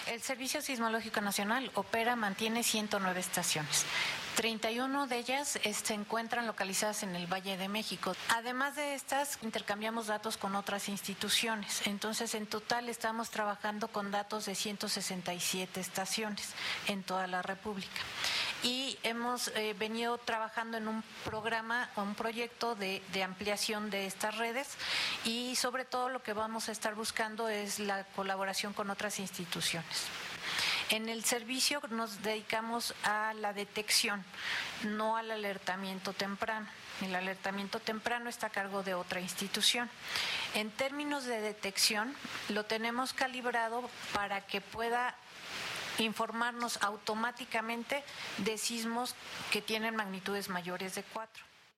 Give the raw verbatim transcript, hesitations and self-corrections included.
El Servicio Sismológico Nacional opera, mantiene ciento nueve estaciones. treinta y una de ellas eh, se encuentran localizadas en el Valle de México. Además de estas, intercambiamos datos con otras instituciones. Entonces, en total estamos trabajando con datos de ciento sesenta y siete estaciones en toda la República. Y hemos eh, venido trabajando en un programa, un proyecto de, de ampliación de estas redes, y sobre todo lo que vamos a estar buscando es la colaboración con otras instituciones. En el servicio nos dedicamos a la detección, no al alertamiento temprano. El alertamiento temprano está a cargo de otra institución. En términos de detección, lo tenemos calibrado para que pueda informarnos automáticamente de sismos que tienen magnitudes mayores de cuatro.